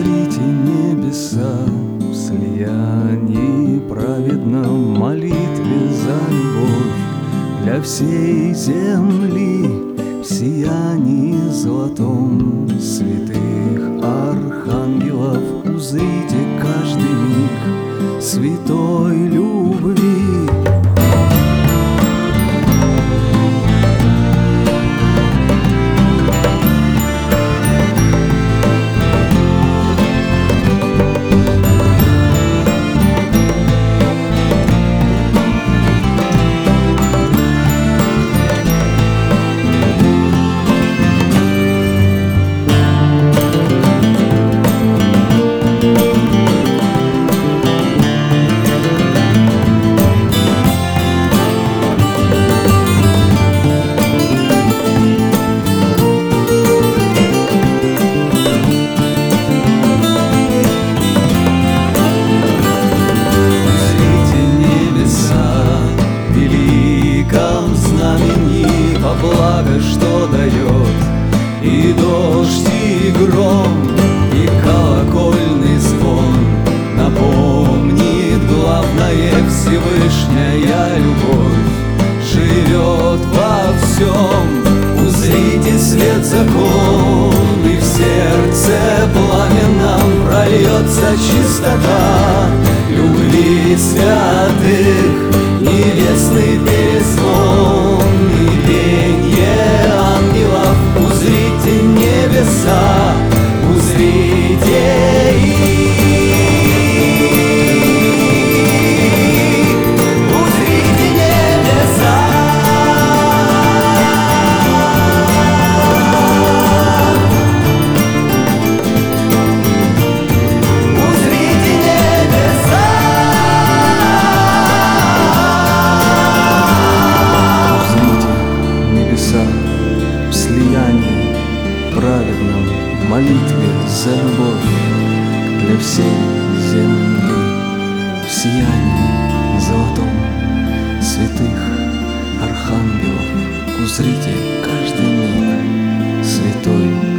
Узрите небеса в слиянии праведном, молитве за любовь для всей земли, в сиянии золотом святых архангелов. Узрите каждый миг святой любви. Благо, что дает и дождь, и гром, и колокольный звон, напомнит главное: Всевышняя любовь живет во всем. Узрите свет закон, и в сердце пламенном прольется чистота любви святых, небесный перезвон и пенье ангелов. Узрите небеса, узрите их, узрите небеса. Узрите небеса. В слиянии праведном, молитве за любовь для всей земли, в сиянии золотом святых архангелов. Узрите каждый миг святой